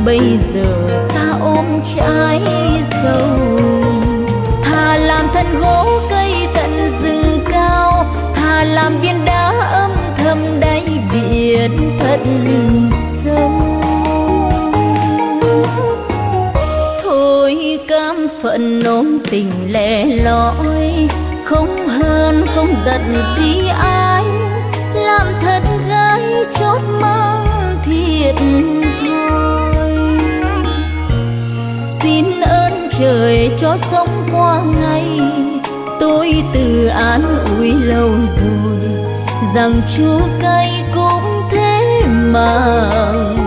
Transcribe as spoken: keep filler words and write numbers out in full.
bây giờ ta ôm trái sầu. Thà làm thân gỗ cây tận rừng cao, thà làm viên đá âm thầm đáy biển thật sâu. Thôi cam phận ôm tình lẻ loi, không hơn không giận gì ai, làm thật gái chót mang thiệt thôi. Xin ơn trời cho sống qua ngày, tôi tự an ủi lâu rồi rằng chua cay cũng thế mà